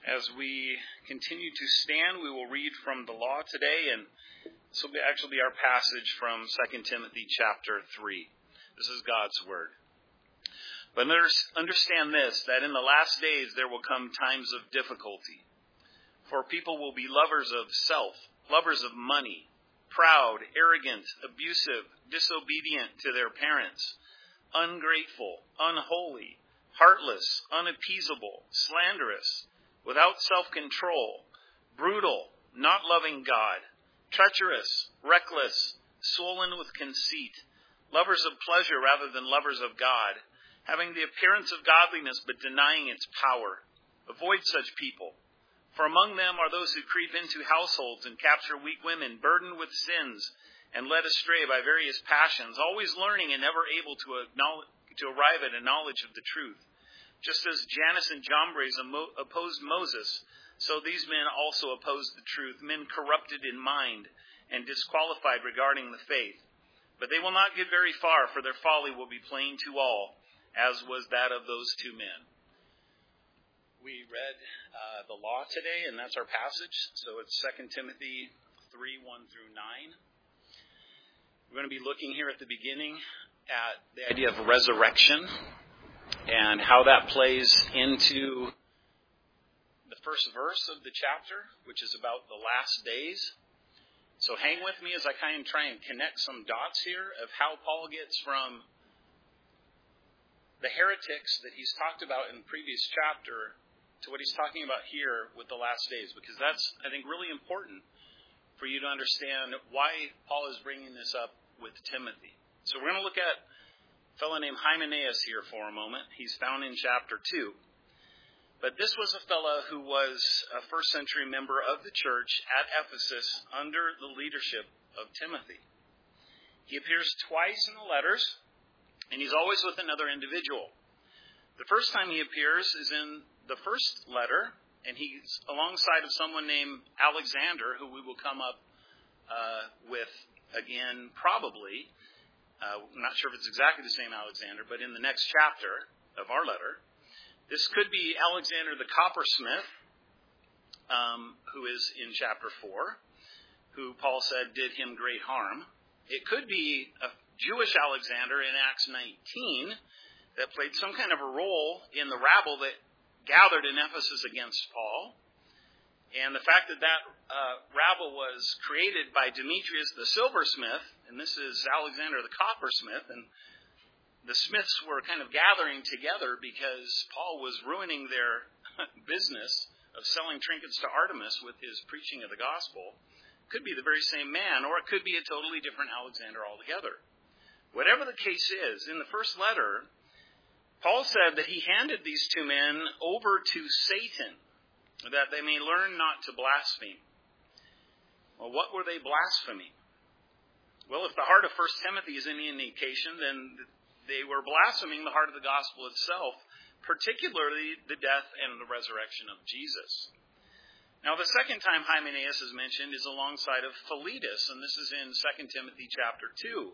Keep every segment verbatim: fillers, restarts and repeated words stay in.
As we continue to stand, we will read from the law today, and this will be actually be our passage from Second Timothy chapter three. This is God's word. But understand this, that in the last days there will come times of difficulty. For people will be lovers of self, lovers of money, proud, arrogant, abusive, disobedient to their parents, ungrateful, unholy, heartless, unappeasable, slanderous, without self-control, brutal, not loving God, treacherous, reckless, swollen with conceit, lovers of pleasure rather than lovers of God, having the appearance of godliness but denying its power. Avoid such people. For among them are those who creep into households and capture weak women, burdened with sins and led astray by various passions, always learning and never able to acknowledge, to arrive at a knowledge of the truth. Just as Jannes and Jambres opposed Moses, so these men also opposed the truth, men corrupted in mind and disqualified regarding the faith. But they will not get very far, for their folly will be plain to all, as was that of those two men. We read uh, the law today, and that's our passage. So it's Second Timothy three, one through nine. We're going to be looking here at the beginning at the idea of resurrection and how that plays into the first verse of the chapter, which is about the last days. So hang with me as I kind of try and connect some dots here of how Paul gets from the heretics that he's talked about in the previous chapter to what he's talking about here with the last days, because that's, I think, really important for you to understand why Paul is bringing this up with Timothy. So we're going to look at a fellow named Hymenaeus here for a moment. He's found in chapter two. But this was a fellow who was a first century member of the church at Ephesus under the leadership of Timothy. He appears twice in the letters, and he's always with another individual. The first time he appears is in the first letter, and he's alongside of someone named Alexander, who we will come up uh, with again probably. Uh, I'm not sure if it's exactly the same Alexander, but in the next chapter of our letter. This could be Alexander the coppersmith, um, who is in chapter four, who Paul said did him great harm. It could be a Jewish Alexander in Acts nineteen that played some kind of a role in the rabble that gathered in Ephesus against Paul. And the fact that that uh, rabble was created by Demetrius the silversmith, and this is Alexander the coppersmith, and the smiths were kind of gathering together because Paul was ruining their business of selling trinkets to Artemis with his preaching of the gospel. Could be the very same man, or it could be a totally different Alexander altogether. Whatever the case is, in the first letter, Paul said that he handed these two men over to Satan, that they may learn not to blaspheme. Well, what were they blaspheming? Well, if the heart of First Timothy is any indication, then they were blaspheming the heart of the gospel itself, particularly the death and the resurrection of Jesus. Now, the second time Hymenaeus is mentioned is alongside of Philetus, and this is in Second Timothy chapter two.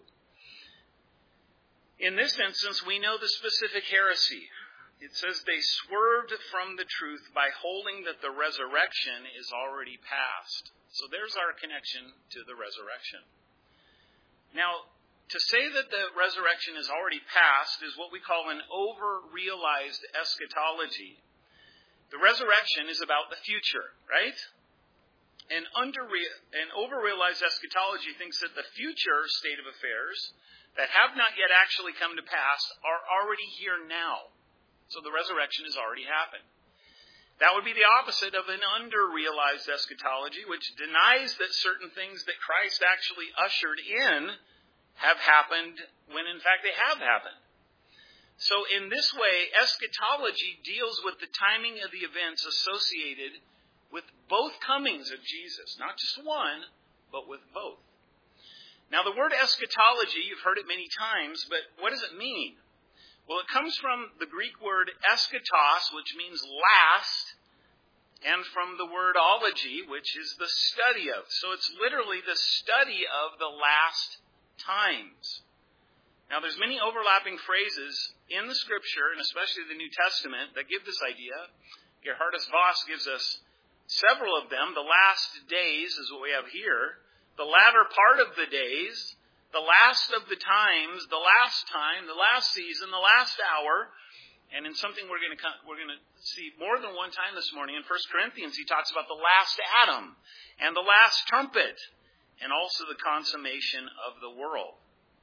In this instance, we know the specific heresy. It says they swerved from the truth by holding that the resurrection is already past. So there's our connection to the resurrection. Now, to say that the resurrection is already past is what we call an over-realized eschatology. The resurrection is about the future, right? An, under, an over-realized eschatology thinks that the future state of affairs that have not yet actually come to pass are already here now. So the resurrection has already happened. That would be the opposite of an under-realized eschatology, which denies that certain things that Christ actually ushered in have happened when in fact they have happened. So in this way, eschatology deals with the timing of the events associated with both comings of Jesus. Not just one, but with both. Now the word eschatology, you've heard it many times, but what does it mean? Well, it comes from the Greek word eschatos, which means last, and from the word ology, which is the study of. So it's literally the study of the last times. Now, there's many overlapping phrases in the Scripture, and especially the New Testament, that give this idea. Gerhardus Voss gives us several of them. The last days is what we have here. The latter part of the days, the last of the times, the last time, the last season, the last hour. And in something we're going to we're going to see more than one time this morning, in First Corinthians, he talks about the last Adam and the last trumpet, and also the consummation of the world.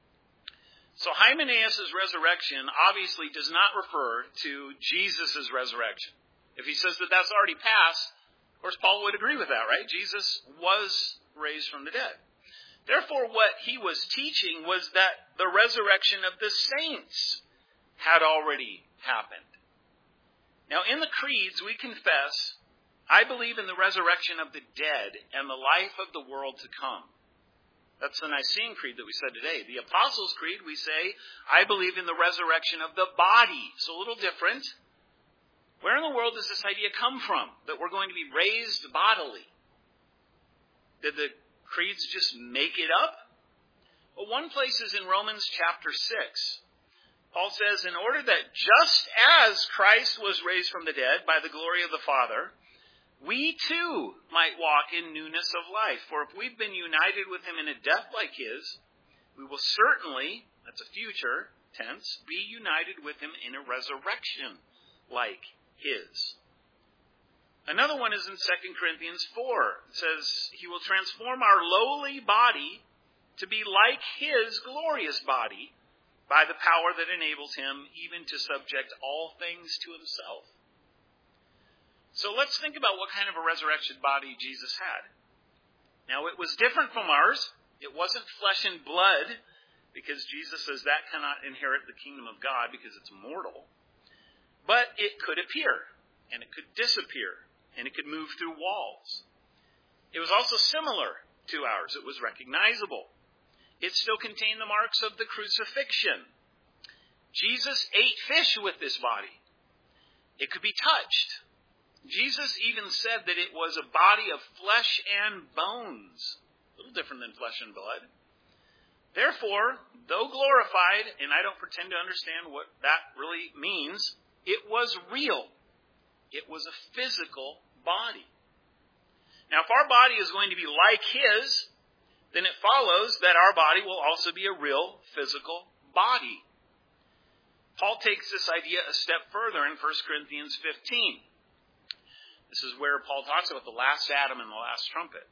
So Hymenaeus' resurrection obviously does not refer to Jesus' resurrection. If he says that that's already passed, of course Paul would agree with that, right? Jesus was raised from the dead. Therefore, what he was teaching was that the resurrection of the saints had already happened. Now, in the creeds, we confess, I believe in the resurrection of the dead and the life of the world to come. That's the Nicene Creed that we said today. The Apostles' Creed, we say, I believe in the resurrection of the body. So a little different. Where in the world does this idea come from, that we're going to be raised bodily? Did the creeds just make it up? Well, one place is in Romans chapter six. Paul says, in order that just as Christ was raised from the dead by the glory of the Father, we too might walk in newness of life. For if we've been united with him in a death like his, we will certainly, that's a future tense, be united with him in a resurrection like his. Another one is in Second Corinthians four. It says, he will transform our lowly body to be like his glorious body by the power that enables him even to subject all things to himself. So let's think about what kind of a resurrection body Jesus had. Now, it was different from ours. It wasn't flesh and blood, because Jesus says that cannot inherit the kingdom of God because it's mortal. But it could appear, and it could disappear, and it could move through walls. It was also similar to ours. It was recognizable. It still contained the marks of the crucifixion. Jesus ate fish with this body. It could be touched. Jesus even said that it was a body of flesh and bones. A little different than flesh and blood. Therefore, though glorified, and I don't pretend to understand what that really means, it was real. It was a physical body. Now, if our body is going to be like his, then it follows that our body will also be a real physical body. Paul takes this idea a step further in First Corinthians fifteen. This is where Paul talks about the last Adam and the last trumpet.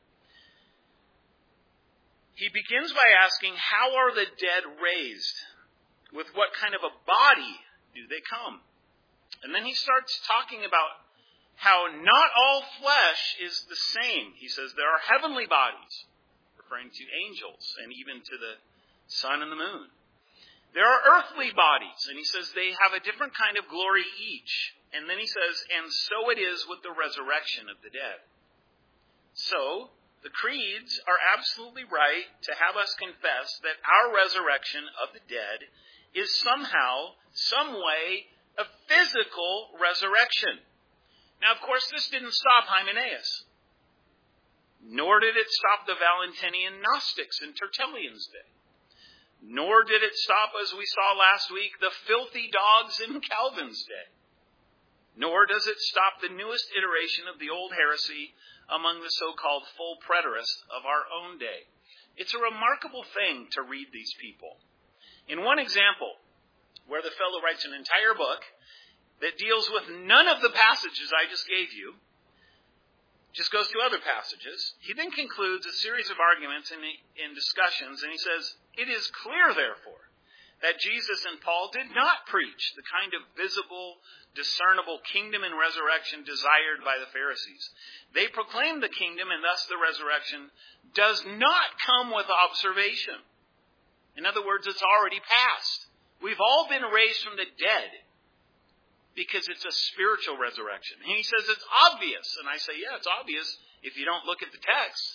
He begins by asking, how are the dead raised? With what kind of a body do they come? And then he starts talking about how not all flesh is the same. He says there are heavenly bodies, referring to angels and even to the sun and the moon. There are earthly bodies, and he says they have a different kind of glory each. And then he says, and so it is with the resurrection of the dead. So, the creeds are absolutely right to have us confess that our resurrection of the dead is somehow, some way, a physical resurrection. Now, of course, this didn't stop Hymenaeus. Nor did it stop the Valentinian Gnostics in Tertullian's day. Nor did it stop, as we saw last week, the filthy dogs in Calvin's day. Nor does it stop the newest iteration of the old heresy among the so-called full preterists of our own day. It's a remarkable thing to read these people. In one example, where the fellow writes an entire book that deals with none of the passages I just gave you, just goes to other passages, he then concludes a series of arguments and in discussions, and he says, it is clear, therefore, that Jesus and Paul did not preach the kind of visible, discernible kingdom and resurrection desired by the Pharisees. They proclaimed the kingdom, and thus the resurrection does not come with observation. In other words, it's already past. We've all been raised from the dead because it's a spiritual resurrection. And he says it's obvious. And I say, yeah, it's obvious if you don't look at the text.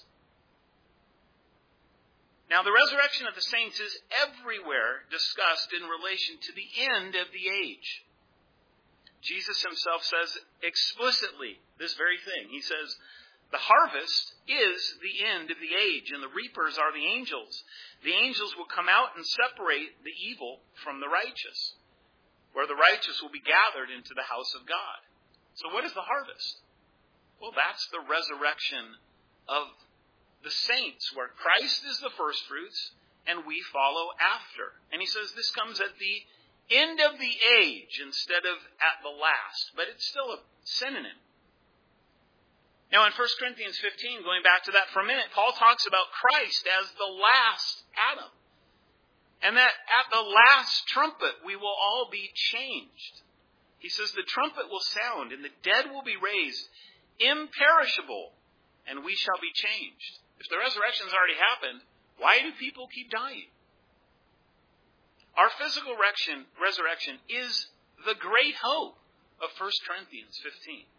Now, the resurrection of the saints is everywhere discussed in relation to the end of the age. Jesus himself says explicitly this very thing. He says, the harvest is the end of the age, and the reapers are the angels. The angels will come out and separate the evil from the righteous, where the righteous will be gathered into the house of God. So what is the harvest? Well, that's the resurrection of the saints, where Christ is the first fruits and we follow after. And he says this comes at the end of the age instead of at the last. But it's still a synonym. Now in First Corinthians fifteen, going back to that for a minute, Paul talks about Christ as the last Adam. And that at the last trumpet we will all be changed. He says the trumpet will sound and the dead will be raised imperishable, and we shall be changed. If the resurrection has already happened, why do people keep dying? Our physical resurrection is the great hope of First Corinthians fifteen.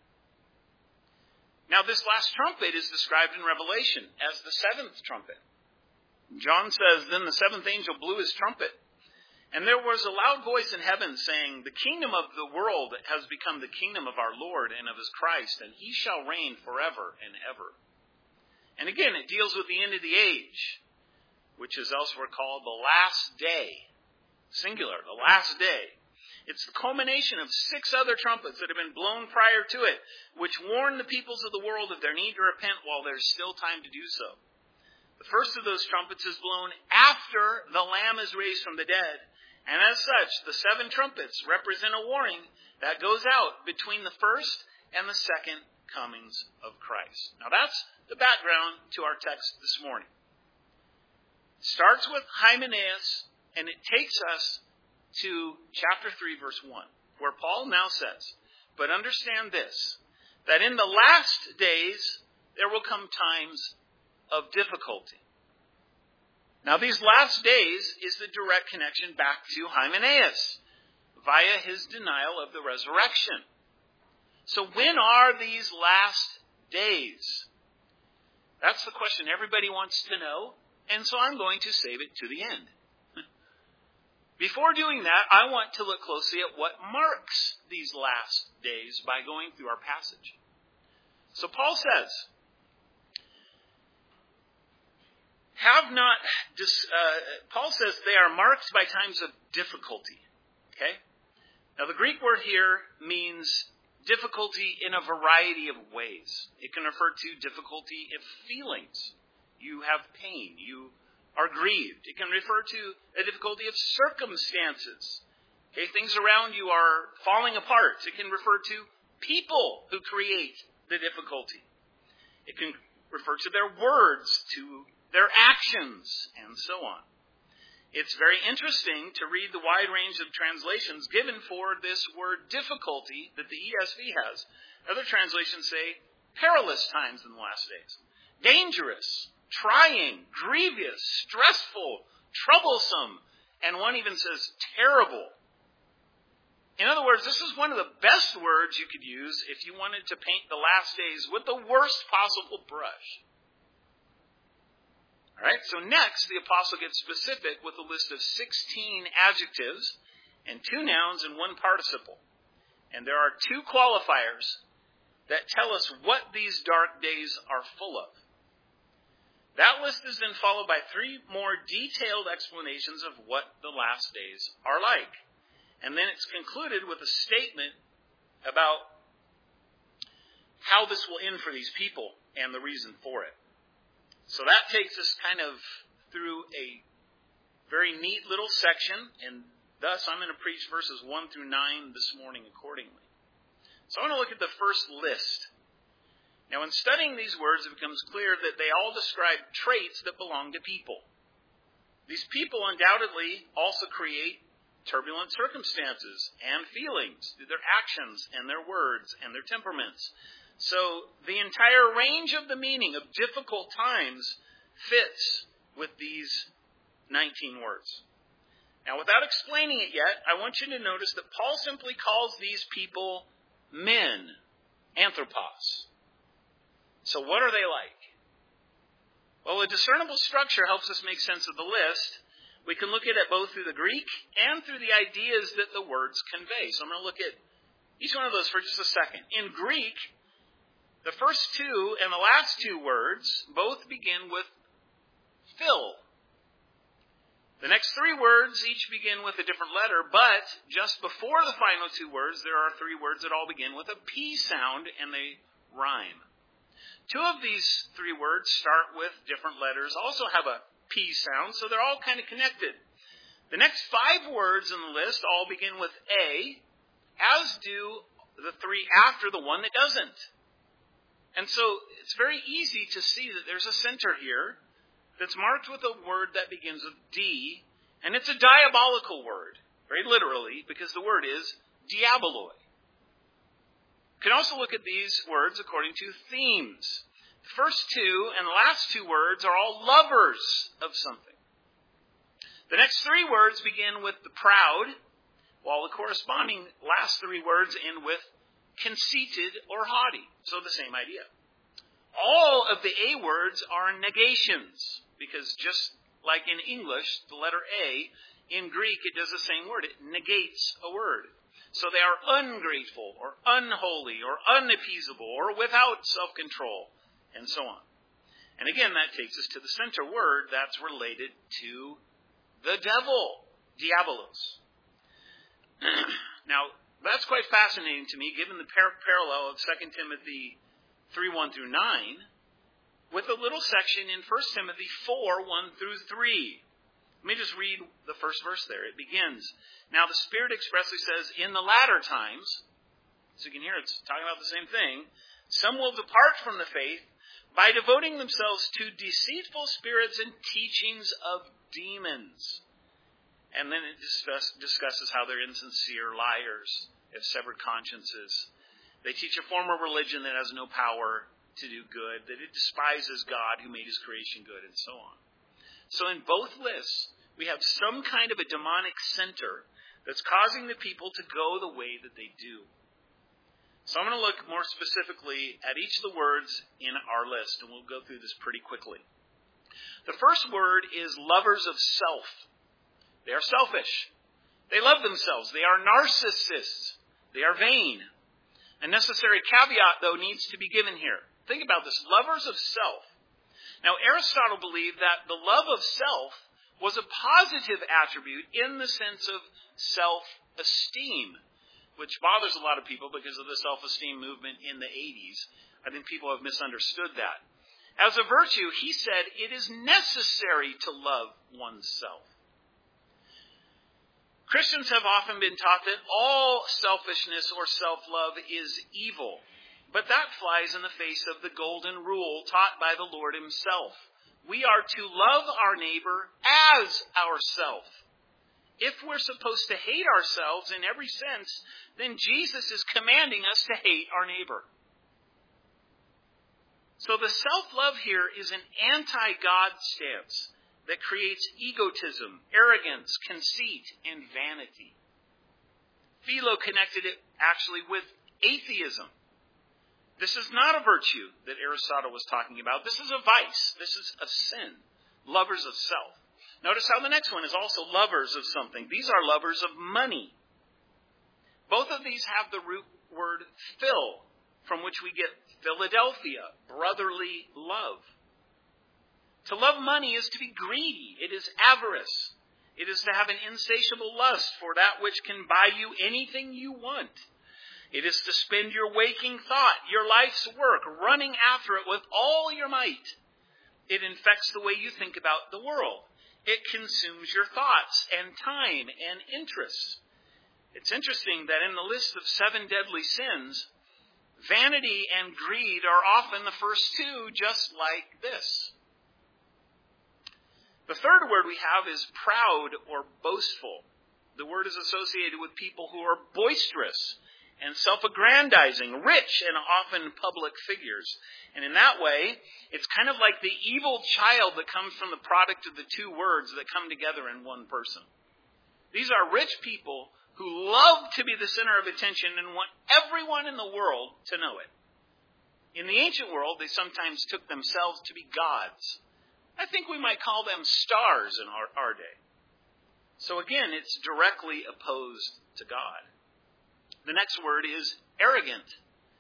Now, this last trumpet is described in Revelation as the seventh trumpet. John says, then the seventh angel blew his trumpet, and there was a loud voice in heaven saying, the kingdom of the world has become the kingdom of our Lord and of his Christ, and he shall reign forever and ever. And again, it deals with the end of the age, which is elsewhere called the last day. Singular, the last day. It's the culmination of six other trumpets that have been blown prior to it, which warn the peoples of the world of their need to repent while there's still time to do so. The first of those trumpets is blown after the Lamb is raised from the dead. And as such, the seven trumpets represent a warning that goes out between the first and the second comings of Christ. Now that's the background to our text this morning. It starts with Hymenaeus, and it takes us to chapter three, verse one, where Paul now says, but understand this, that in the last days there will come times of difficulty. Now these last days is the direct connection back to Hymenaeus via his denial of the resurrection. So when are these last days? That's the question everybody wants to know, and so I'm going to save it to the end. Before doing that, I want to look closely at what marks these last days by going through our passage. So Paul says, have not, uh, Paul says they are marked by times of difficulty. Okay? Now the Greek word here means difficulty in a variety of ways. It can refer to difficulty of feelings. You have pain. You are grieved. It can refer to a difficulty of circumstances. Okay, things around you are falling apart. It can refer to people who create the difficulty. It can refer to their words, to their actions, and so on. It's very interesting to read the wide range of translations given for this word difficulty that the E S V has. Other translations say perilous times in the last days. Dangerous, trying, grievous, stressful, troublesome, and one even says terrible. In other words, this is one of the best words you could use if you wanted to paint the last days with the worst possible brush. All right, so next the apostle gets specific with a list of sixteen adjectives and two nouns and one participle. And there are two qualifiers that tell us what these dark days are full of. That list is then followed by three more detailed explanations of what the last days are like. And then it's concluded with a statement about how this will end for these people and the reason for it. So that takes us kind of through a very neat little section, and thus I'm going to preach verses one through nine this morning accordingly. So I want to look at the first list. Now, in studying these words, it becomes clear that they all describe traits that belong to people. These people undoubtedly also create turbulent circumstances and feelings through their actions and their words and their temperaments. So the entire range of the meaning of difficult times fits with these nineteen words. Now, without explaining it yet, I want you to notice that Paul simply calls these people men, anthropos. So what are they like? Well, a discernible structure helps us make sense of the list. We can look at it both through the Greek and through the ideas that the words convey. So I'm going to look at each one of those for just a second. In Greek, the first two and the last two words both begin with phil. The next three words each begin with a different letter, but just before the final two words, there are three words that all begin with a P sound, and they rhyme. Two of these three words start with different letters, also have a P sound, so they're all kind of connected. The next five words in the list all begin with A, as do the three after the one that doesn't. And so it's very easy to see that there's a center here that's marked with a word that begins with D, and it's a diabolical word, very literally, because the word is diaboloi. You can also look at these words according to themes. The first two and the last two words are all lovers of something. The next three words begin with the proud, while the corresponding last three words end with conceited or haughty. So the same idea. All of the A words are negations, because just like in English, the letter A, in Greek it does the same word. It negates a word. So they are ungrateful, or unholy, or unappeasable, or without self-control, and so on. And again, that takes us to the center word that's related to the devil, diabolos. Now, that's quite fascinating to me, given the par- parallel of Second Timothy three, one through nine, with a little section in First Timothy four, one through three. Let me just read the first verse there. It begins, "Now the Spirit expressly says, in the latter times," so you can hear it's talking about the same thing, "some will depart from the faith by devoting themselves to deceitful spirits and teachings of demons." And then it discuss, discusses how they're insincere liars, have severed consciences. They teach a form of religion that has no power to do good, that it despises God who made his creation good, and so on. So in both lists, we have some kind of a demonic center that's causing the people to go the way that they do. So I'm going to look more specifically at each of the words in our list, and we'll go through this pretty quickly. The first word is lovers of self. They are selfish. They love themselves. They are narcissists. They are vain. A necessary caveat, though, needs to be given here. Think about this. Lovers of self. Now, Aristotle believed that the love of self was a positive attribute in the sense of self-esteem, which bothers a lot of people because of the self-esteem movement in the eighties. I think people have misunderstood that. As a virtue, he said, it is necessary to love oneself. Christians have often been taught that all selfishness or self-love is evil. But that flies in the face of the golden rule taught by the Lord himself. We are to love our neighbor as ourself. If we're supposed to hate ourselves in every sense, then Jesus is commanding us to hate our neighbor. So the self-love here is an anti-God stance that creates egotism, arrogance, conceit, and vanity. Philo connected it actually with atheism. This is not a virtue that Aristotle was talking about. This is a vice. This is a sin. Lovers of self. Notice how the next one is also lovers of something. These are lovers of money. Both of these have the root word phil, from which we get Philadelphia, brotherly love. To love money is to be greedy. It is avarice. It is to have an insatiable lust for that which can buy you anything you want. It is to spend your waking thought, your life's work, running after it with all your might. It infects the way you think about the world. It consumes your thoughts and time and interests. It's interesting that in the list of seven deadly sins, vanity and greed are often the first two, just like this. The third word we have is proud or boastful. The word is associated with people who are boisterous and self-aggrandizing, rich and often public figures. And in that way, it's kind of like the evil child that comes from the product of the two words that come together in one person. These are rich people who love to be the center of attention and want everyone in the world to know it. In the ancient world, they sometimes took themselves to be gods. I think we might call them stars in our, our day. So again, it's directly opposed to God. The next word is arrogant.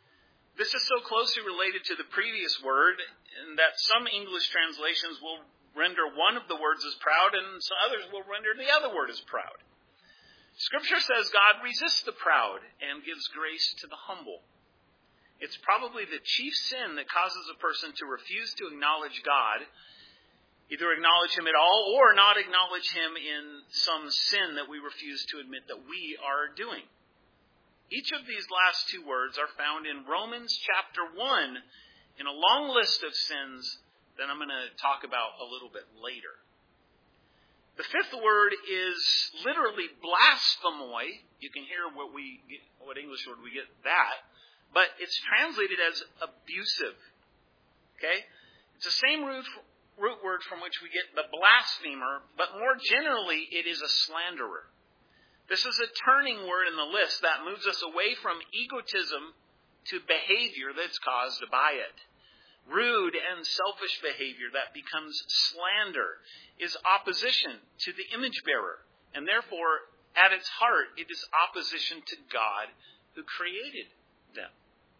This is so closely related to the previous word in that some English translations will render one of the words as proud, and some others will render the other word as proud. Scripture says God resists the proud and gives grace to the humble. It's probably the chief sin that causes a person to refuse to acknowledge God, either acknowledge him at all or not acknowledge him in some sin that we refuse to admit that we are doing. Each of these last two words are found in Romans chapter one in a long list of sins that I'm going to talk about a little bit later. The fifth word is literally blasphemoi. You can hear what we get, what English word we get that. But it's translated as abusive. Okay? It's the same root, root word from which we get the blasphemer, but more generally, it is a slanderer. This is a turning word in the list that moves us away from egotism to behavior that's caused by it. Rude and selfish behavior that becomes slander is opposition to the image bearer, and therefore, at its heart, it is opposition to God who created them.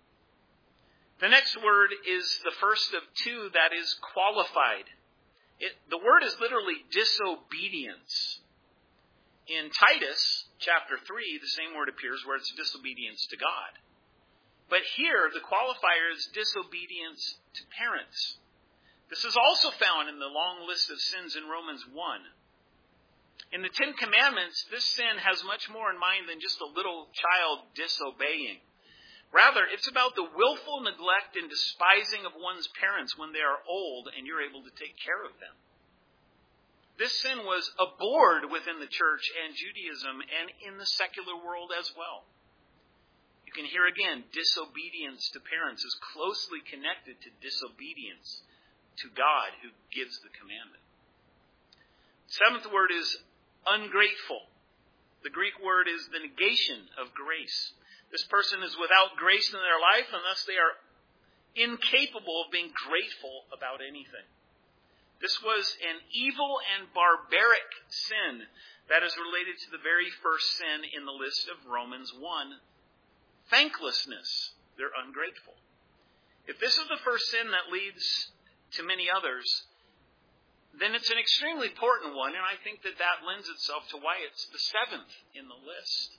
The next word is the first of two that is qualified. It, the word is literally disobedience. In Titus chapter three, the same word appears where it's disobedience to God. But here, the qualifier is disobedience to parents. This is also found in the long list of sins in Romans one. In the Ten Commandments, this sin has much more in mind than just a little child disobeying. Rather, it's about the willful neglect and despising of one's parents when they are old and you're able to take care of them. This sin was abhorred within the church and Judaism and in the secular world as well. You can hear again, disobedience to parents is closely connected to disobedience to God who gives the commandment. Seventh word is ungrateful. The Greek word is the negation of grace. This person is without grace in their life, and thus they are incapable of being grateful about anything. This was an evil and barbaric sin that is related to the very first sin in the list of Romans one. Thanklessness. They're ungrateful. If this is the first sin that leads to many others, then it's an extremely important one, and I think that that lends itself to why it's the seventh in the list.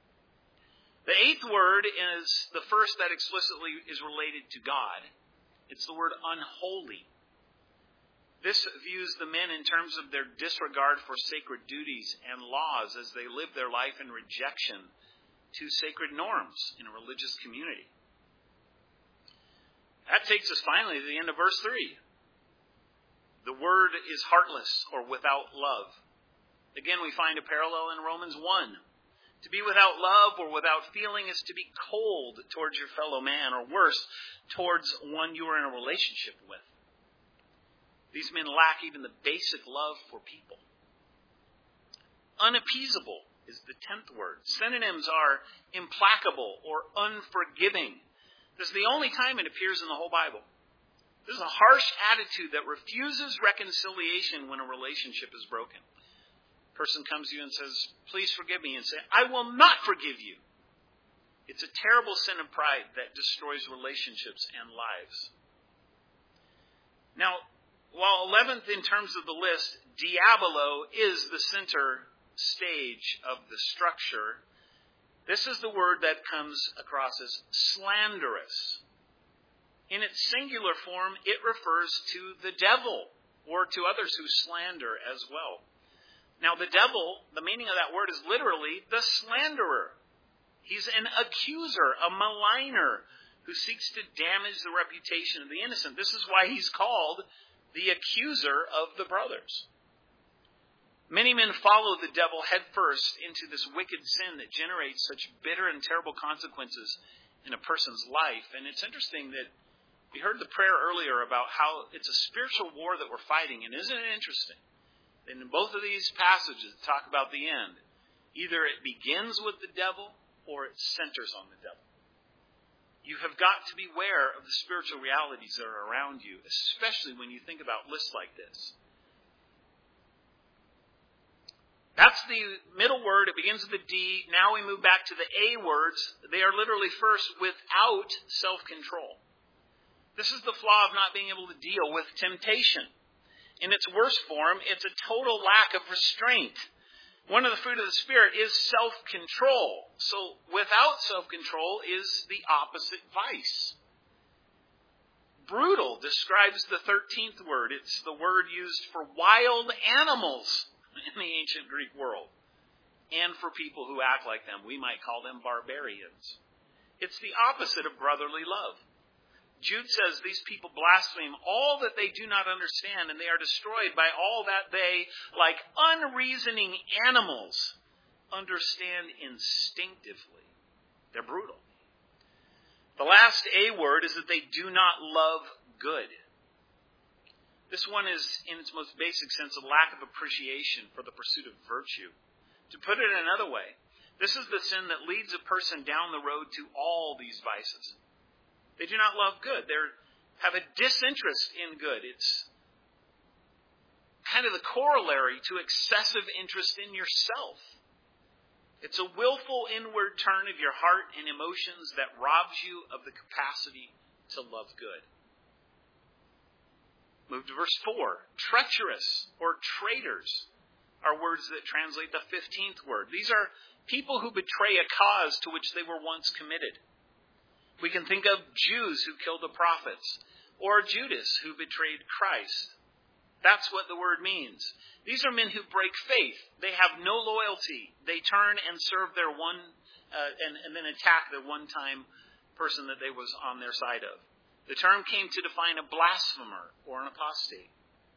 The eighth word is the first that explicitly is related to God. It's the word unholy. This views the men in terms of their disregard for sacred duties and laws as they live their life in rejection to sacred norms in a religious community. That takes us finally to the end of verse three. The word is heartless or without love. Again, we find a parallel in Romans one. To be without love or without feeling is to be cold towards your fellow man, or worse, towards one you are in a relationship with. These men lack even the basic love for people. Unappeasable is the tenth word. Synonyms are implacable or unforgiving. This is the only time it appears in the whole Bible. This is a harsh attitude that refuses reconciliation when a relationship is broken. Person comes to you and says, please forgive me, and say, I will not forgive you. It's a terrible sin of pride that destroys relationships and lives. Now, while eleventh in terms of the list, diabolo is the center stage of the structure, this is the word that comes across as slanderous. In its singular form, it refers to the devil or to others who slander as well. Now, the devil, the meaning of that word is literally the slanderer. He's an accuser, a maligner, who seeks to damage the reputation of the innocent. This is why he's called the accuser of the brothers. Many men follow the devil headfirst into this wicked sin that generates such bitter and terrible consequences in a person's life. And it's interesting that we heard the prayer earlier about how it's a spiritual war that we're fighting. And isn't it interesting? And in both of these passages talk about the end. Either it begins with the devil or it centers on the devil. You have got to beware of the spiritual realities that are around you, especially when you think about lists like this. That's the middle word. It begins with a D. Now we move back to the A words. They are literally first without self-control. This is the flaw of not being able to deal with temptation. In its worst form, it's a total lack of restraint. One of the fruit of the Spirit is self-control. So without self-control is the opposite vice. Brutal describes the thirteenth word. It's the word used for wild animals in the ancient Greek world. And for people who act like them. We might call them barbarians. It's the opposite of brotherly love. Jude says these people blaspheme all that they do not understand, and they are destroyed by all that they, like unreasoning animals, understand instinctively. They're brutal. The last A word is that they do not love good. This one is, in its most basic sense, a lack of appreciation for the pursuit of virtue. To put it another way, this is the sin that leads a person down the road to all these vices. They do not love good. They have a disinterest in good. It's kind of the corollary to excessive interest in yourself. It's a willful inward turn of your heart and emotions that robs you of the capacity to love good. Move to verse four. Treacherous or traitors are words that translate the fifteenth word. These are people who betray a cause to which they were once committed. We can think of Jews who killed the prophets, or Judas who betrayed Christ. That's what the word means. These are men who break faith. They have no loyalty. They turn and serve their one, uh, and, and then attack the one-time person that they was on their side of. The term came to define a blasphemer or an apostate.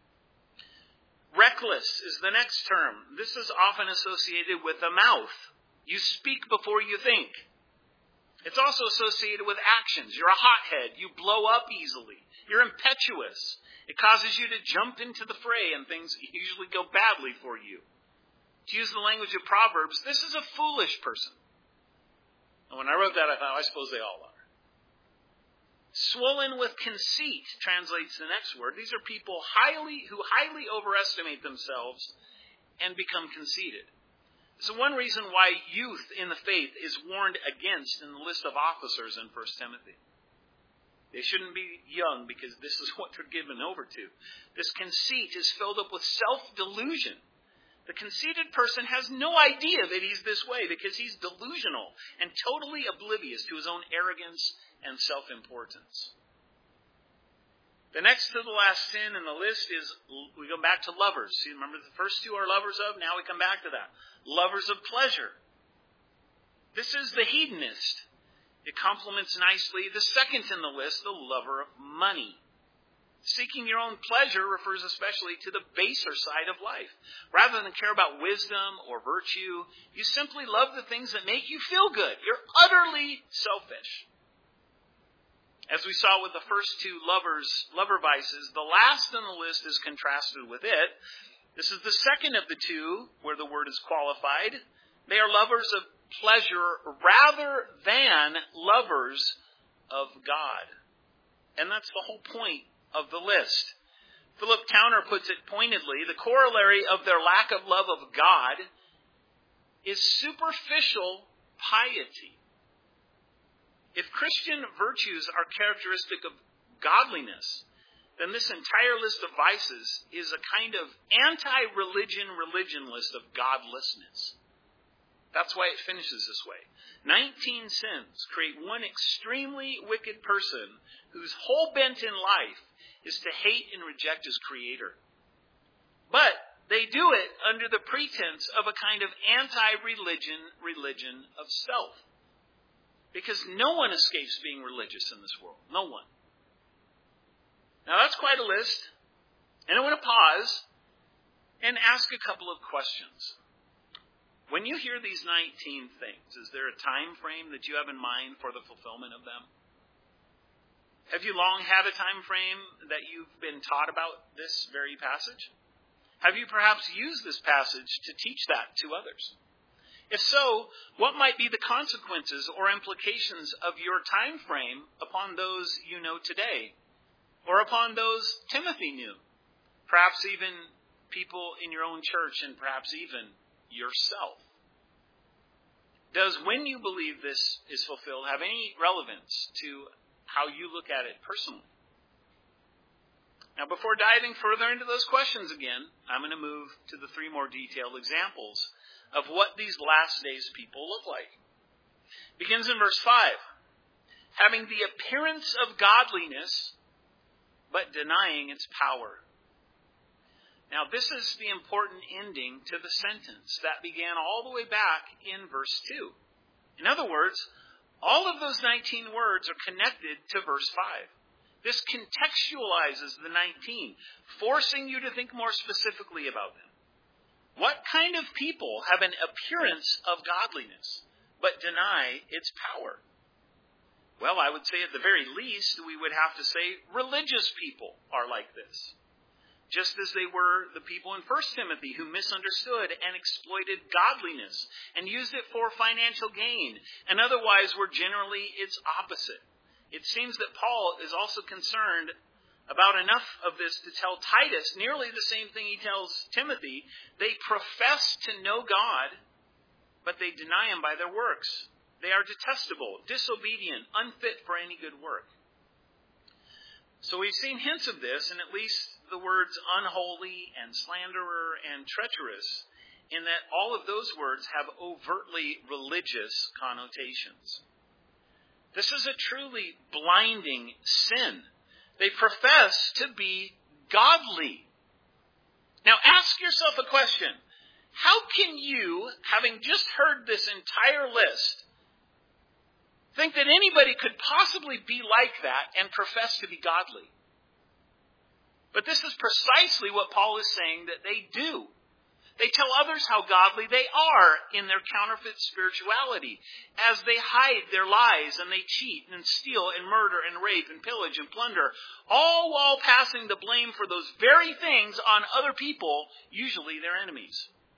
Reckless is the next term. This is often associated with the mouth. You speak before you think. It's also associated with actions. You're a hothead. You blow up easily. You're impetuous. It causes you to jump into the fray and things usually go badly for you. To use the language of Proverbs, this is a foolish person. And when I wrote that, I thought, I suppose they all are. Swollen with conceit translates the next word. These are people highly who highly overestimate themselves and become conceited. So one reason why youth in the faith is warned against in the list of officers in First Timothy. They shouldn't be young because this is what they're given over to. This conceit is filled up with self-delusion. The conceited person has no idea that he's this way because he's delusional and totally oblivious to his own arrogance and self-importance. The next to the last sin in the list is, we go back to lovers. See, remember the first two are lovers of, now we come back to that. Lovers of pleasure. This is the hedonist. It complements nicely the second in the list, the lover of money. Seeking your own pleasure refers especially to the baser side of life. Rather than care about wisdom or virtue, you simply love the things that make you feel good. You're utterly selfish. As we saw with the first two lovers, lover vices, the last on the list is contrasted with it. This is the second of the two where the word is qualified. They are lovers of pleasure rather than lovers of God. And that's the whole point of the list. Philip Towner puts it pointedly, the corollary of their lack of love of God is superficial piety. If Christian virtues are characteristic of godliness, then this entire list of vices is a kind of anti-religion religion list of godlessness. That's why it finishes this way. Nineteen sins create one extremely wicked person whose whole bent in life is to hate and reject his Creator. But they do it under the pretense of a kind of anti-religion religion of self. Because no one escapes being religious in this world. No one. Now that's quite a list. And I want to pause and ask a couple of questions. When you hear these nineteen things, is there a time frame that you have in mind for the fulfillment of them? Have you long had a time frame that you've been taught about this very passage? Have you perhaps used this passage to teach that to others? If so, what might be the consequences or implications of your time frame upon those you know today? Or upon those Timothy knew? Perhaps even people in your own church and perhaps even yourself. Does when you believe this is fulfilled have any relevance to how you look at it personally? Now, before diving further into those questions again, I'm going to move to the three more detailed examples of what these last days people look like. Begins in verse five. Having the appearance of godliness, but denying its power. Now, this is the important ending to the sentence that began all the way back in verse two. In other words, all of those nineteen words are connected to verse five. This contextualizes the nineteen, forcing you to think more specifically about them. What kind of people have an appearance of godliness, but deny its power? Well, I would say at the very least, we would have to say religious people are like this. Just as they were the people in First Timothy who misunderstood and exploited godliness and used it for financial gain, and otherwise were generally its opposite. It seems that Paul is also concerned about enough of this to tell Titus nearly the same thing he tells Timothy. They profess to know God, but they deny Him by their works. They are detestable, disobedient, unfit for any good work. So we've seen hints of this in at least the words unholy and slanderer and treacherous, in that all of those words have overtly religious connotations. This is a truly blinding sin. They profess to be godly. Now ask yourself a question. How can you, having just heard this entire list, think that anybody could possibly be like that and profess to be godly? But this is precisely what Paul is saying that they do. They tell others how godly they are in their counterfeit spirituality, as they hide their lies and they cheat and steal and murder and rape and pillage and plunder, all while passing the blame for those very things on other people, usually their enemies.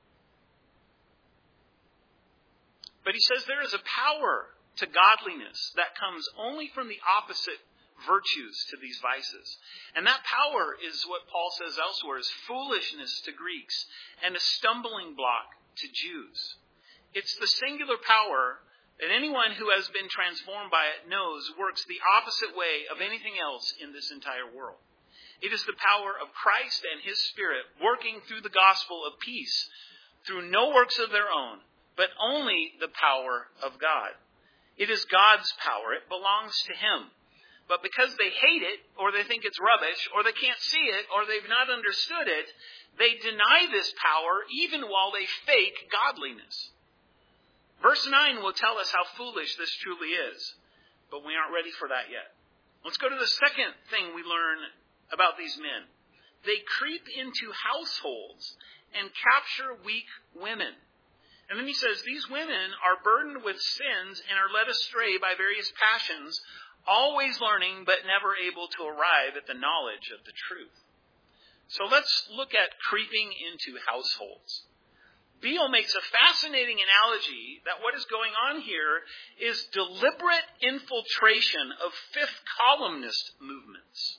But he says there is a power to godliness that comes only from the opposite virtues to these vices. And that power is what Paul says elsewhere is foolishness to Greeks and a stumbling block to Jews. It's the singular power that anyone who has been transformed by it knows works the opposite way of anything else in this entire world. It is the power of Christ and His Spirit working through the gospel of peace through no works of their own, but only the power of God. It is God's power. It belongs to Him. But because they hate it, or they think it's rubbish, or they can't see it, or they've not understood it, they deny this power even while they fake godliness. Verse nine will tell us how foolish this truly is. But we aren't ready for that yet. Let's go to the second thing we learn about these men. They creep into households and capture weak women. And then he says, these women are burdened with sins and are led astray by various passions, always learning but never able to arrive at the knowledge of the truth. So let's look at creeping into households. Beale makes a fascinating analogy that what is going on here is deliberate infiltration of fifth columnist movements.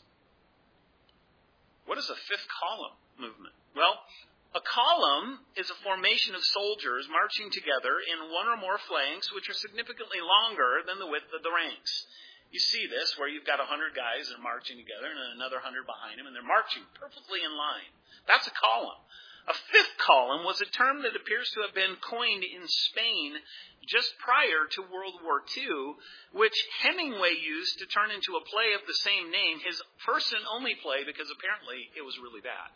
What is a fifth column movement? Well, a column is a formation of soldiers marching together in one or more flanks which are significantly longer than the width of the ranks. You see this where you've got a hundred guys that are marching together and another hundred behind them, and they're marching perfectly in line. That's a column. A fifth column was a term that appears to have been coined in Spain just prior to World War Two, which Hemingway used to turn into a play of the same name, his first and only play, because apparently it was really bad.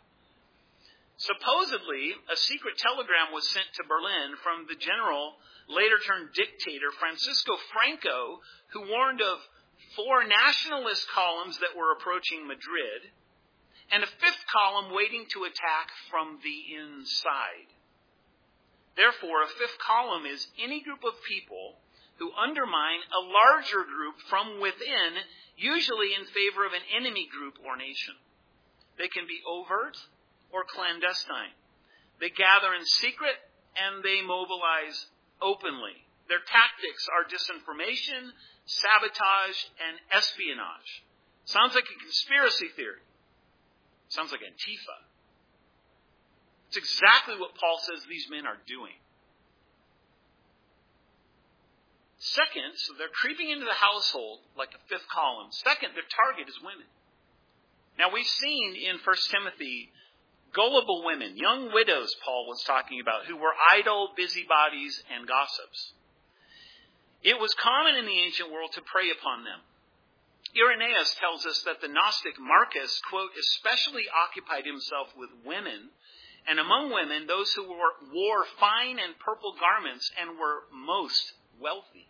Supposedly, a secret telegram was sent to Berlin from the general, later turned dictator, Francisco Franco, who warned of four nationalist columns that were approaching Madrid, and a fifth column waiting to attack from the inside. Therefore, a fifth column is any group of people who undermine a larger group from within, usually in favor of an enemy group or nation. They can be overt or clandestine. They gather in secret and they mobilize openly. Their tactics are disinformation, sabotage, and espionage. Sounds like a conspiracy theory. Sounds like Antifa. It's exactly what Paul says these men are doing. Second, so they're creeping into the household like a fifth column. Second, their target is women. Now we've seen in First Timothy gullible women, young widows Paul was talking about, who were idle, busybodies, and gossips. It was common in the ancient world to prey upon them. Irenaeus tells us that the Gnostic Marcus, quote, especially occupied himself with women, and among women those who wore, wore fine and purple garments and were most wealthy.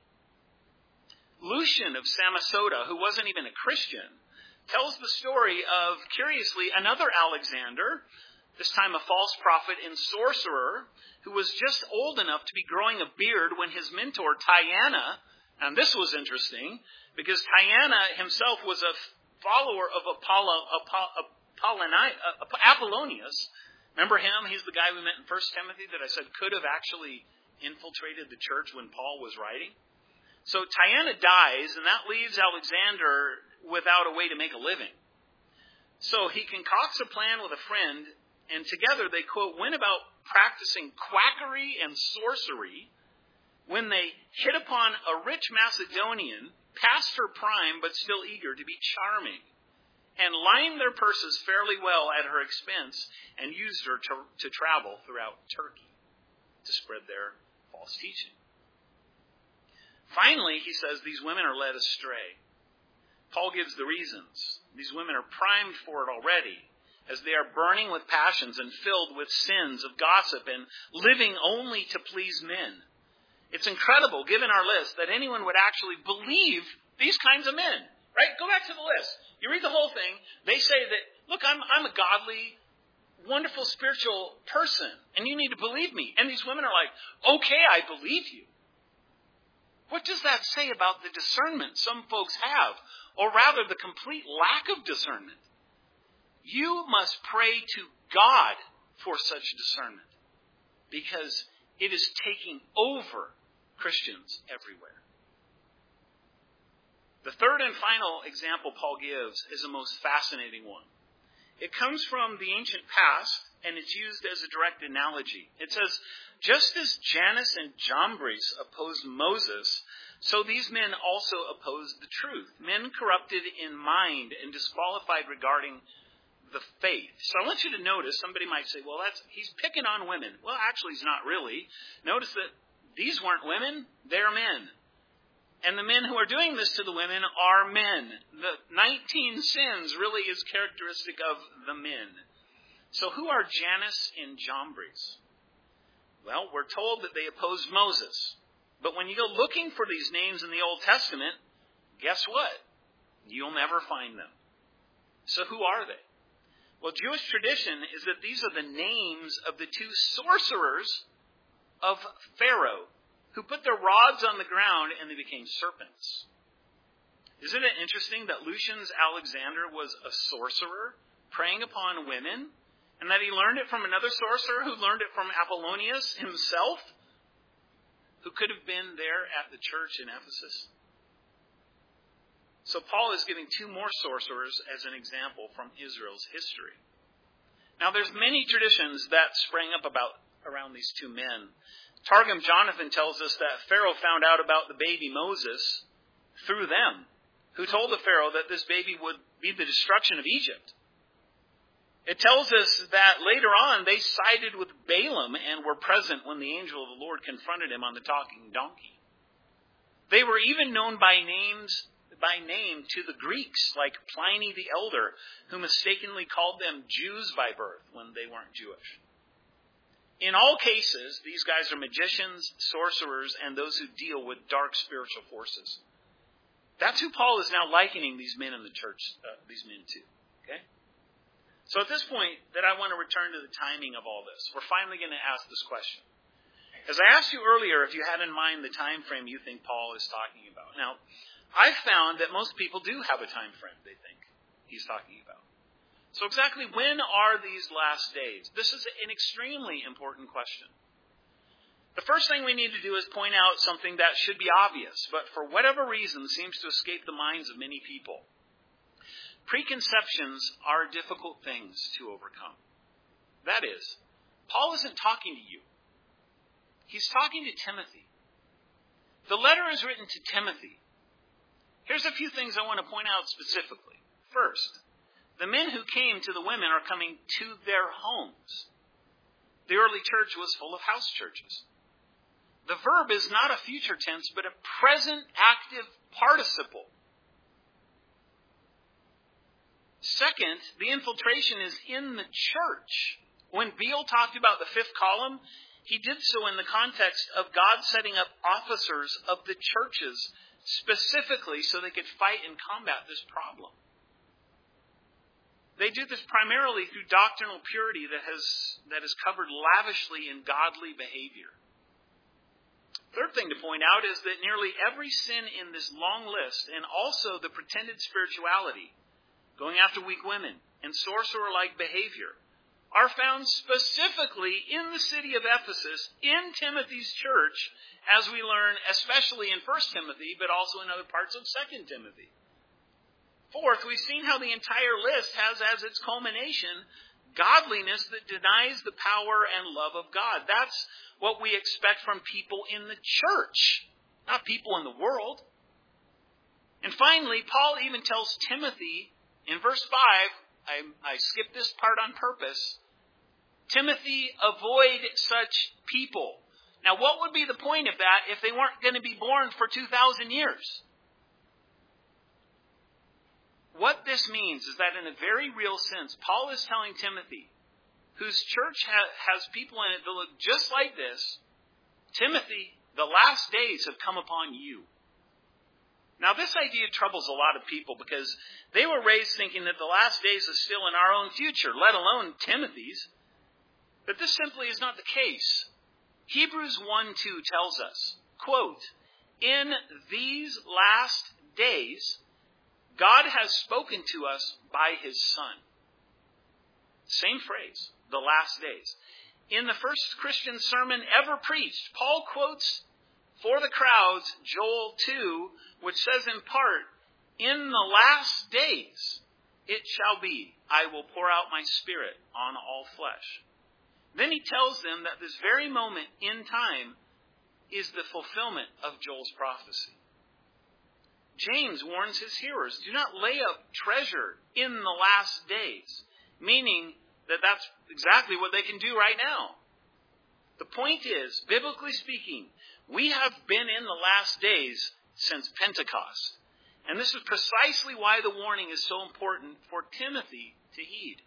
Lucian of Samosata, who wasn't even a Christian, tells the story of, curiously, another Alexander, this time a false prophet and sorcerer, who was just old enough to be growing a beard when his mentor, Tyana, and this was interesting, because Tyana himself was a follower of Apollo, Apollo, Apollonius. Remember him? He's the guy we met in First Timothy that I said could have actually infiltrated the church when Paul was writing. So Tyana dies, and that leaves Alexander without a way to make a living. So he concocts a plan with a friend, and together they, quote, went about practicing quackery and sorcery when they hit upon a rich Macedonian, past her prime but still eager to be charming, and lined their purses fairly well at her expense and used her to, to travel throughout Turkey to spread their false teaching. Finally, he says these women are led astray. Paul gives the reasons. These women are primed for it already, as they are burning with passions and filled with sins of gossip and living only to please men. It's incredible, given our list, that anyone would actually believe these kinds of men. Right? Go back to the list. You read the whole thing. They say that, look, I'm, I'm a godly, wonderful, spiritual person, and you need to believe me. And these women are like, okay, I believe you. What does that say about the discernment some folks have, or rather the complete lack of discernment? You must pray to God for such discernment, because it is taking over Christians everywhere. The third and final example Paul gives is a most fascinating one. It comes from the ancient past, and it's used as a direct analogy. It says, just as Jannes and Jambres opposed Moses, so these men also opposed the truth. Men corrupted in mind and disqualified regarding the faith. So I want you to notice, somebody might say, well, that's he's picking on women. Well, actually, he's not really. Notice that these weren't women, they're men. And the men who are doing this to the women are men. The nineteen sins really is characteristic of the men. So who are Jannes and Jambres? Well, we're told that they opposed Moses. But when you go looking for these names in the Old Testament, guess what? You'll never find them. So who are they? Well, Jewish tradition is that these are the names of the two sorcerers of Pharaoh, who put their rods on the ground and they became serpents. Isn't it interesting that Lucian's Alexander was a sorcerer preying upon women, and that he learned it from another sorcerer who learned it from Apollonius himself, who could have been there at the church in Ephesus? So Paul is giving two more sorcerers as an example from Israel's history. Now there's many traditions that sprang up about around these two men. Targum Jonathan tells us that Pharaoh found out about the baby Moses through them, who told the Pharaoh that this baby would be the destruction of Egypt. It tells us that later on they sided with Balaam and were present when the angel of the Lord confronted him on the talking donkey. They were even known by names by name to the Greeks, like Pliny the Elder, who mistakenly called them Jews by birth when they weren't Jewish. In all cases, these guys are magicians, sorcerers, and those who deal with dark spiritual forces. That's who Paul is now likening these men in the church, uh, these men to. Okay? So at this point, that I want to return to the timing of all this. We're finally going to ask this question. As I asked you earlier, if you had in mind the time frame you think Paul is talking about. Now, I've found that most people do have a time frame they think he's talking about. So exactly when are these last days? This is an extremely important question. The first thing we need to do is point out something that should be obvious, but for whatever reason seems to escape the minds of many people. Preconceptions are difficult things to overcome. That is, Paul isn't talking to you. He's talking to Timothy. The letter is written to Timothy. Here's a few things I want to point out specifically. First, The men who came to the women are coming to their homes. The early church was full of house churches. The verb is not a future tense, but a present active participle. Second, the infiltration is in the church. When Beale talked about the fifth column, he did so in the context of God setting up officers of the churches specifically so they could fight and combat this problem. They do this primarily through doctrinal purity that has that is covered lavishly in godly behavior. Third thing to point out is that nearly every sin in this long list, and also the pretended spirituality, going after weak women, and sorcerer-like behavior, are found specifically in the city of Ephesus, in Timothy's church, as we learn especially in First Timothy, but also in other parts of Second Timothy. Fourth, we've seen how the entire list has as its culmination godliness that denies the power and love of God. That's what we expect from people in the church, not people in the world. And finally, Paul even tells Timothy in verse five, I, I skipped this part on purpose, Timothy, avoid such people. Now, what would be the point of that if they weren't going to be born for two thousand years? What this means is that in a very real sense, Paul is telling Timothy, whose church ha- has people in it that look just like this, Timothy, the last days have come upon you. Now, this idea troubles a lot of people because they were raised thinking that the last days is still in our own future, let alone Timothy's. But this simply is not the case. Hebrews one two tells us, quote, in these last days, God has spoken to us by His Son. Same phrase, the last days. In the first Christian sermon ever preached, Paul quotes for the crowds Joel two, which says in part, in the last days it shall be, I will pour out my Spirit on all flesh. Then he tells them that this very moment in time is the fulfillment of Joel's prophecy. James warns his hearers, do not lay up treasure in the last days, meaning that that's exactly what they can do right now. The point is, biblically speaking, we have been in the last days since Pentecost. And this is precisely why the warning is so important for Timothy to heed.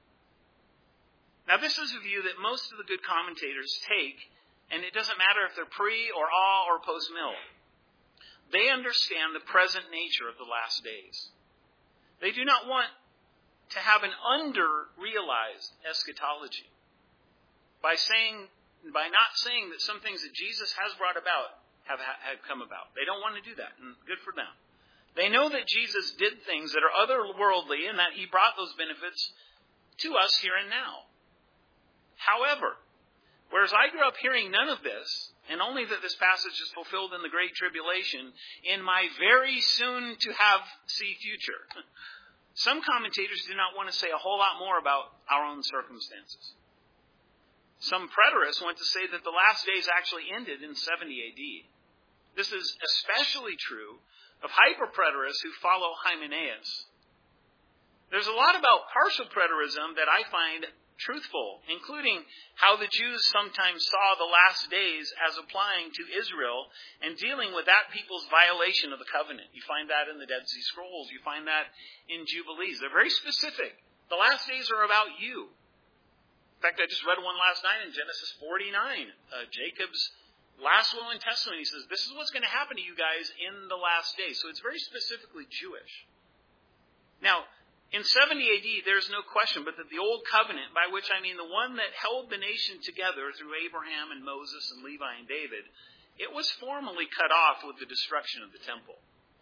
Now, this is a view that most of the good commentators take, and it doesn't matter if they're pre or ah or post-mill. They understand the present nature of the last days. They do not want to have an under-realized eschatology by saying, by not saying that some things that Jesus has brought about have, have come about. They don't want to do that, and good for them. They know that Jesus did things that are otherworldly and that He brought those benefits to us here and now. However, whereas I grew up hearing none of this, and only that this passage is fulfilled in the Great Tribulation, in my very soon-to-have-see future, some commentators do not want to say a whole lot more about our own circumstances. Some preterists want to say that the last days actually ended in seventy A D. This is especially true of hyper-preterists who follow Hymenaeus. There's a lot about partial preterism that I find truthful, including how the Jews sometimes saw the last days as applying to Israel and dealing with that people's violation of the covenant. You find that in the Dead Sea Scrolls. You find that in Jubilees. They're very specific. The last days are about you. In fact, I just read one last night in Genesis forty-nine. Uh, Jacob's last will and testament. He says, this is what's going to happen to you guys in the last days. So it's very specifically Jewish. Now, in seventy A D, there's no question but that the Old Covenant, by which I mean the one that held the nation together through Abraham and Moses and Levi and David, it was formally cut off with the destruction of the temple.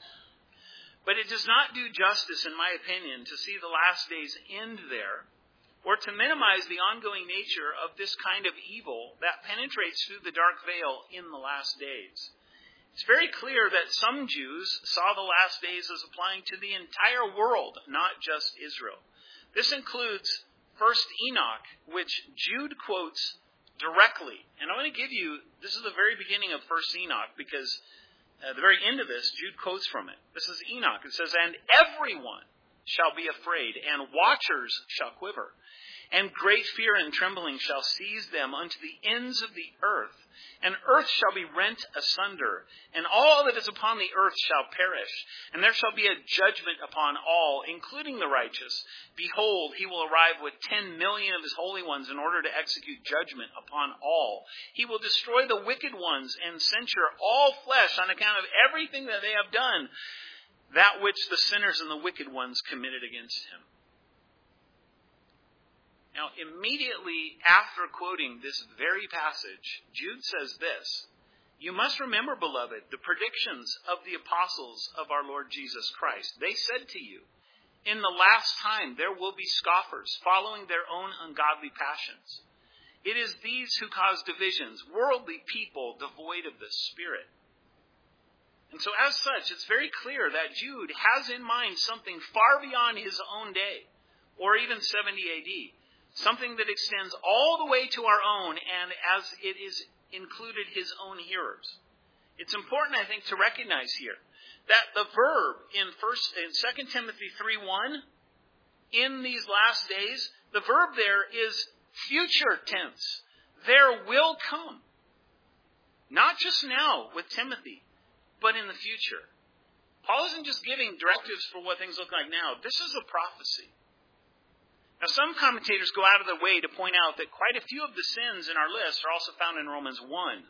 But it does not do justice, in my opinion, to see the last days end there, or to minimize the ongoing nature of this kind of evil that penetrates through the dark veil in the last days. It's very clear that some Jews saw the last days as applying to the entire world, not just Israel. This includes First Enoch, which Jude quotes directly. And I want to give you, this is the very beginning of First Enoch, because at the very end of this, Jude quotes from it. This is Enoch. It says, and everyone shall be afraid, and watchers shall quiver. And great fear and trembling shall seize them unto the ends of the earth. And earth shall be rent asunder, and all that is upon the earth shall perish. And there shall be a judgment upon all, including the righteous. Behold, he will arrive with ten million of his holy ones in order to execute judgment upon all. He will destroy the wicked ones and censure all flesh on account of everything that they have done, that which the sinners and the wicked ones committed against him. Now, immediately after quoting this very passage, Jude says this: "You must remember, beloved, the predictions of the apostles of our Lord Jesus Christ. They said to you, in the last time there will be scoffers, following their own ungodly passions. It is these who cause divisions, worldly people devoid of the Spirit." And so as such, it's very clear that Jude has in mind something far beyond his own day, or even seventy A D. Something that extends all the way to our own, and as it is included his own hearers. It's important, I think, to recognize here that the verb in first in Second Timothy three one, in these last days, the verb there is future tense. There will come. Not just now with Timothy, but in the future. Paul isn't just giving directives for what things look like now. This is a prophecy. Now, some commentators go out of their way to point out that quite a few of the sins in our list are also found in Romans one.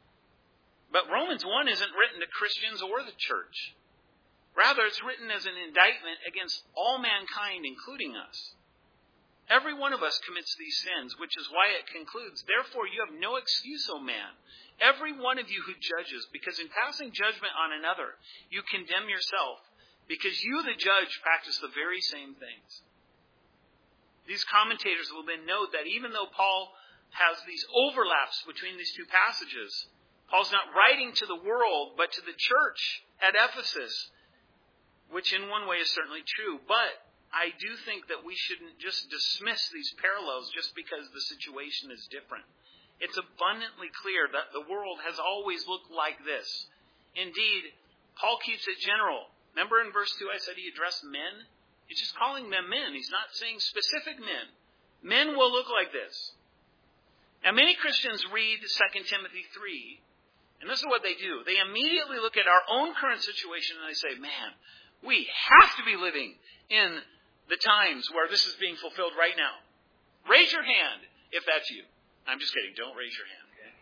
But Romans one isn't written to Christians or the church. Rather, it's written as an indictment against all mankind, including us. Every one of us commits these sins, which is why it concludes, "Therefore you have no excuse, O man, every one of you who judges, because in passing judgment on another, you condemn yourself, because you, the judge, practice the very same things." These commentators will then note that even though Paul has these overlaps between these two passages, Paul's not writing to the world, but to the church at Ephesus, which in one way is certainly true. But I do think that we shouldn't just dismiss these parallels just because the situation is different. It's abundantly clear that the world has always looked like this. Indeed, Paul keeps it general. Remember in verse two I said he addressed men? He's just calling them men. He's not saying specific men. Men will look like this. Now, many Christians read Second Timothy three, and this is what they do. They immediately look at our own current situation and they say, man, we have to be living in the times where this is being fulfilled right now. Raise your hand if that's you. I'm just kidding. Don't raise your hand. Okay?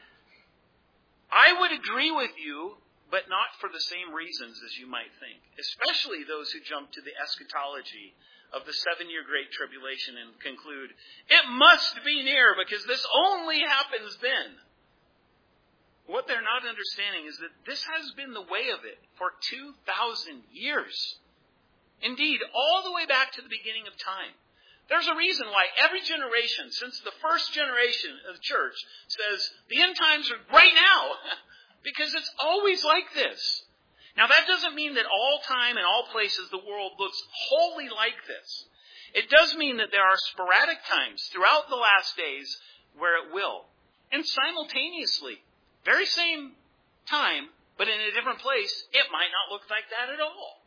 I would agree with you, but not for the same reasons as you might think, especially those who jump to the eschatology of the seven-year Great Tribulation and conclude, it must be near because this only happens then. What they're not understanding is that this has been the way of it for two thousand years. Indeed, all the way back to the beginning of time. There's a reason why every generation, since the first generation of the church, says the end times are right now. Because it's always like this. Now, that doesn't mean that all time and all places the world looks wholly like this. It does mean that there are sporadic times throughout the last days where it will. And simultaneously, very same time, but in a different place, it might not look like that at all.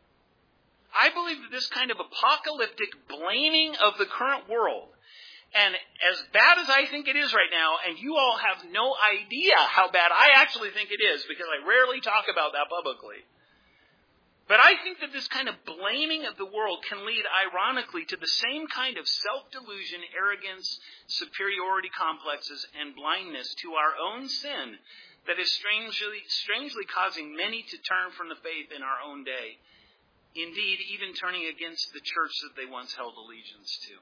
I believe that this kind of apocalyptic blaming of the current world, and as bad as I think it is right now, and you all have no idea how bad I actually think it is, because I rarely talk about that publicly. But I think that this kind of blaming of the world can lead, ironically, to the same kind of self-delusion, arrogance, superiority complexes, and blindness to our own sin that is strangely, strangely causing many to turn from the faith in our own day. Indeed, even turning against the church that they once held allegiance to.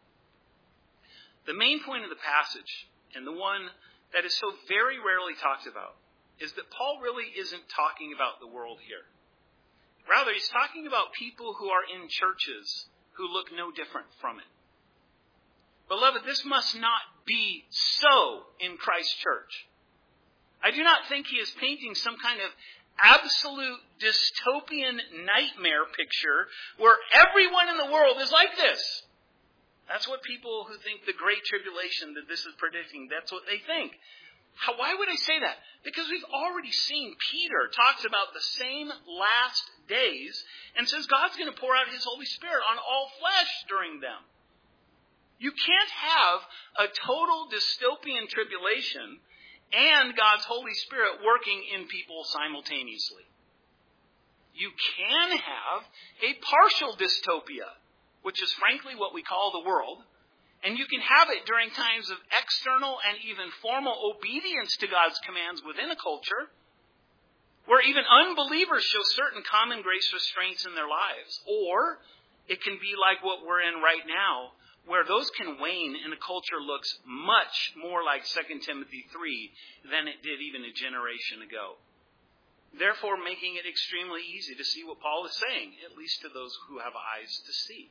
The main point of the passage, and the one that is so very rarely talked about, is that Paul really isn't talking about the world here. Rather, he's talking about people who are in churches who look no different from it. Beloved, this must not be so in Christ's church. I do not think he is painting some kind of absolute dystopian nightmare picture where everyone in the world is like this. That's what people who think the Great Tribulation that this is predicting, that's what they think. How, why would I say that? Because we've already seen Peter talks about the same last days and says God's going to pour out his Holy Spirit on all flesh during them. You can't have a total dystopian tribulation and God's Holy Spirit working in people simultaneously. You can have a partial dystopia, which is frankly what we call the world. And you can have it during times of external and even formal obedience to God's commands within a culture, where even unbelievers show certain common grace restraints in their lives. Or it can be like what we're in right now, where those can wane and a culture looks much more like Second Timothy three than it did even a generation ago. Therefore, making it extremely easy to see what Paul is saying, at least to those who have eyes to see.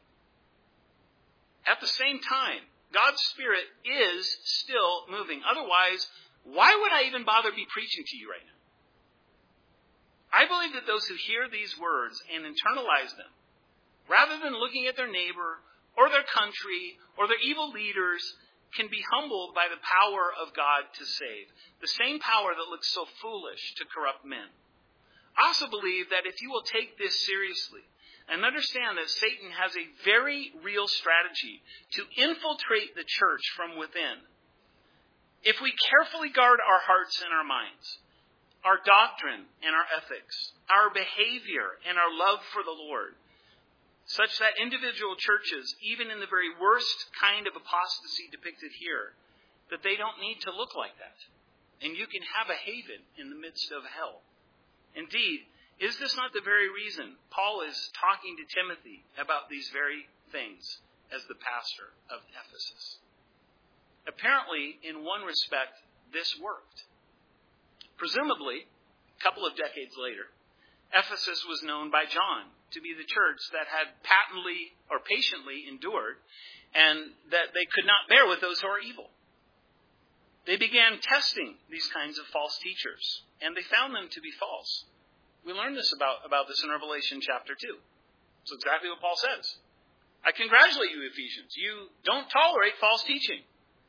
At the same time, God's Spirit is still moving. Otherwise, why would I even bother be preaching to you right now? I believe that those who hear these words and internalize them, rather than looking at their neighbor or their country or their evil leaders, can be humbled by the power of God to save. The same power that looks so foolish to corrupt men. I also believe that if you will take this seriously, and understand that Satan has a very real strategy to infiltrate the church from within. If we carefully guard our hearts and our minds, our doctrine and our ethics, our behavior and our love for the Lord, such that individual churches, even in the very worst kind of apostasy depicted here, that they don't need to look like that. And you can have a haven in the midst of hell. Indeed, is this not the very reason Paul is talking to Timothy about these very things as the pastor of Ephesus? Apparently, in one respect, this worked. Presumably, a couple of decades later, Ephesus was known by John to be the church that had patently or patiently endured and that they could not bear with those who are evil. They began testing these kinds of false teachers, and they found them to be false. We learned this about, about this in Revelation chapter two. It's exactly what Paul says. I congratulate you, Ephesians. You don't tolerate false teaching.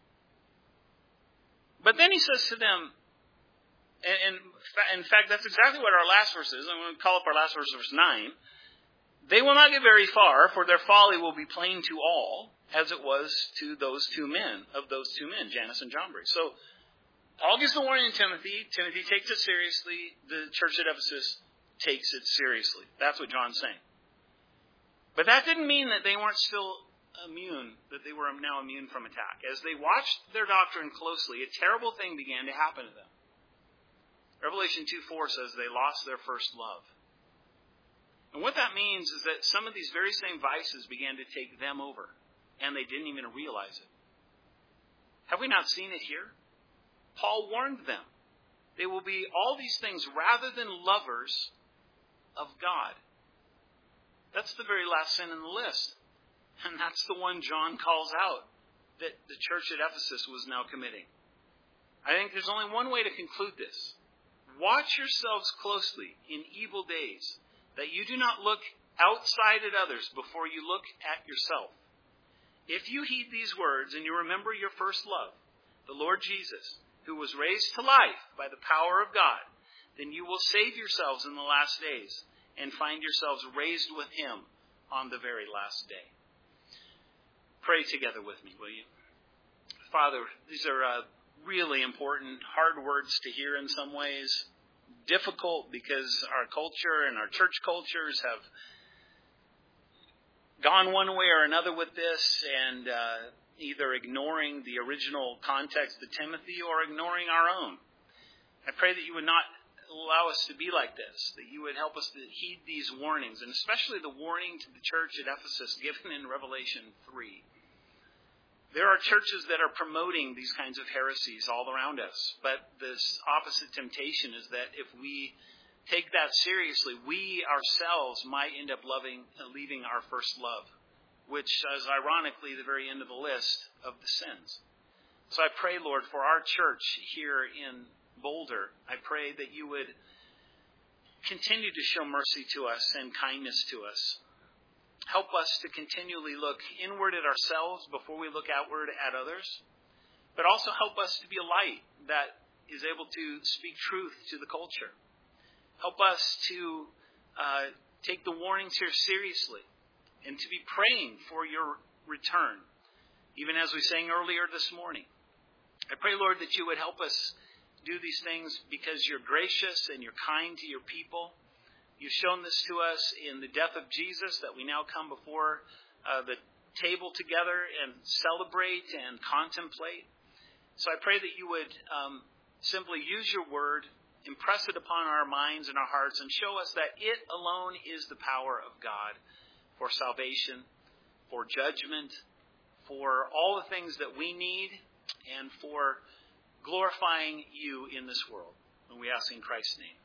But then he says to them, and in fact, that's exactly what our last verse is. I'm going to call up our last verse, verse nine. They will not get very far, for their folly will be plain to all, as it was to those two men, of those two men, Jannes and Jambres. So, Paul gives the warning to Timothy. Timothy takes it seriously. The church at Ephesus takes it seriously. That's what John's saying. But that didn't mean that they weren't still immune, that they were now immune from attack. As they watched their doctrine closely, a terrible thing began to happen to them. Revelation two four says they lost their first love. And what that means is that some of these very same vices began to take them over, and they didn't even realize it. Have we not seen it here? Paul warned them. They will be all these things rather than lovers of God. That's the very last sin in the list. And that's the one John calls out that the church at Ephesus was now committing. I think there's only one way to conclude this. Watch yourselves closely in evil days, that you do not look outside at others before you look at yourself. If you heed these words and you remember your first love, the Lord Jesus, who was raised to life by the power of God, then you will save yourselves in the last days and find yourselves raised with him on the very last day. Pray together with me, will you? Father, these are uh, really important, hard words to hear in some ways. Difficult because our culture and our church cultures have gone one way or another with this, and uh, either ignoring the original context of Timothy or ignoring our own. I pray that you would not allow us to be like this, that you would help us to heed these warnings, and especially the warning to the church at Ephesus given in Revelation three. There are churches that are promoting these kinds of heresies all around us, but this opposite temptation is that if we take that seriously, we ourselves might end up loving, leaving our first love, which is ironically the very end of the list of the sins. So I pray, Lord, for our church here in Boulder, I pray that you would continue to show mercy to us and kindness to us. Help us to continually look inward at ourselves before we look outward at others, but also help us to be a light that is able to speak truth to the culture. Help us to uh, take the warnings here seriously and to be praying for your return, even as we sang earlier this morning. I pray, Lord, that you would help us do these things because you're gracious and you're kind to your people. You've shown this to us in the death of Jesus, that we now come before uh, the table together and celebrate and contemplate. So I pray that you would um, simply use your word, impress it upon our minds and our hearts, and show us that it alone is the power of God for salvation, for judgment, for all the things that we need, and for glorifying you in this world. And we ask in Christ's name.